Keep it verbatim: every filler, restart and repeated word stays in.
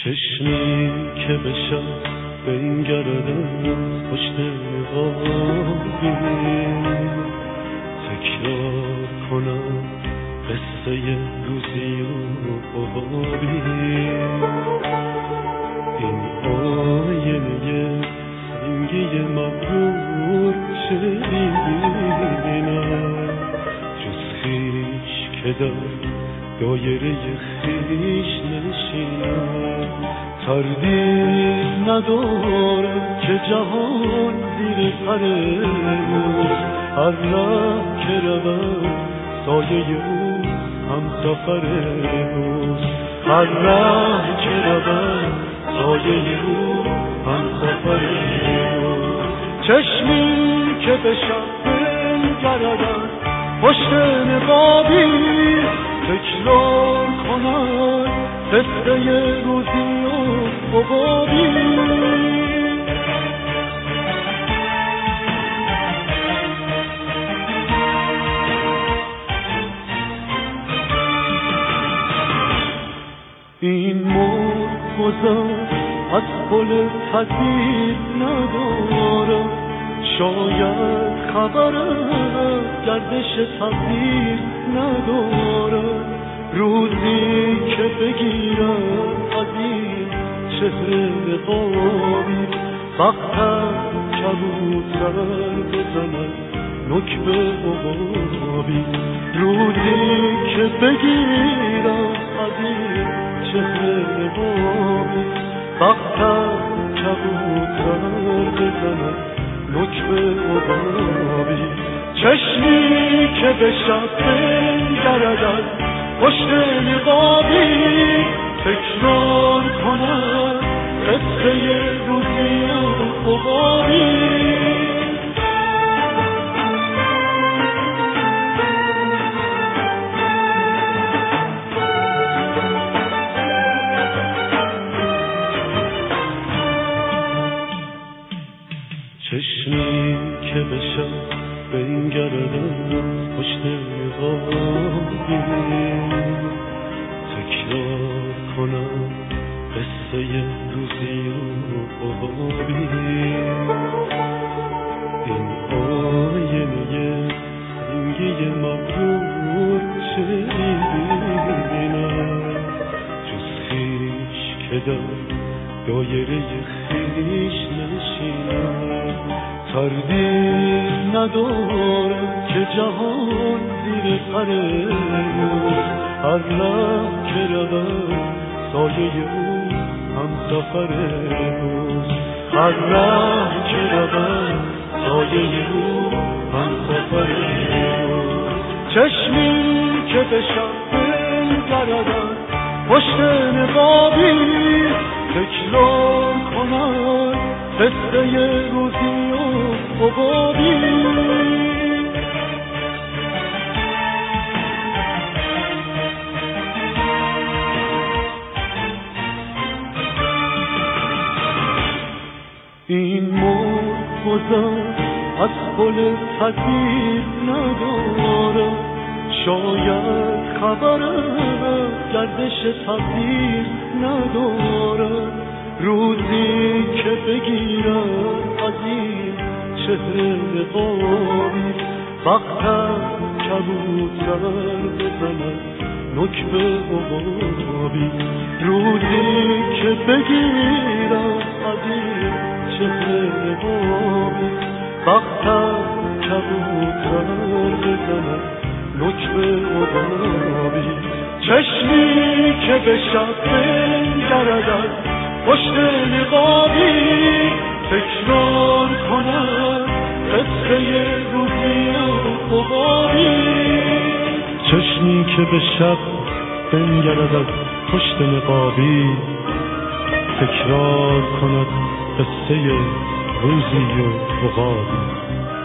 چشمی که به شب بنگرد از پشت نقابی، تکرار کنم قصه روزی و عقابی. این آینه سنگی مبرور چه بینم جز خویش که در دایره خویش نشینم. تردید ندارم که جهان زیر پر اوست، هر ره که روم سایه او همسفر اوست. هر ره که روم سایه او همسفر اوست. چشمی که به شب بنگردد پشت نقابی، تکرار کنم قصه روزی و عقابی. این مرغ از پل پذیر ندارم، شاید خبرم گردش تبدیل ندارم. روزی که بگیرم از این چهره نقابی، وقتم کبوتر بزنم نکبه عقابی. روزی که بگیرم از این چهره نقابی، وقتم کبوتر بزنم نکبه عقابی. چشمی که به شب بنگردد پشت نقابی، تکرار کنم قصه روزی و عقابی. چشمی که به شب بنگردد پشت نقابی، تکرار کنم قصه روزی و عقابی. این آینه سنگی مبرور چه بینم جز خویش که در دایره خویش نشینم. تردید ندارم که جهان زیر پر اوست، هر ره که روم سایه او همسفر اوست. هر ره که روم سایه او همسفر اوست. چشمی که به شب بنگردد پشت نقابی، تکرار کنم قصه روزی و عقابی. این مرغ از پل پذیر ندارم، شاید خبرم گردش تبدیل ندارم. روزی که بگیرم از این چهره نقابی، وقتم کبوتر بزنم نکبه عقابی. روزی که بگیرم از این چهره نقابی، وقتم کبوتر بزنم نکبه عقابی. چشمی که به شب بنگردد پشت نقابی، تکرار کنم قصه روزی و عقابی. چشمی که به شب بنگردد پشت نقابی، تکرار کند قصه روزی و عقابی.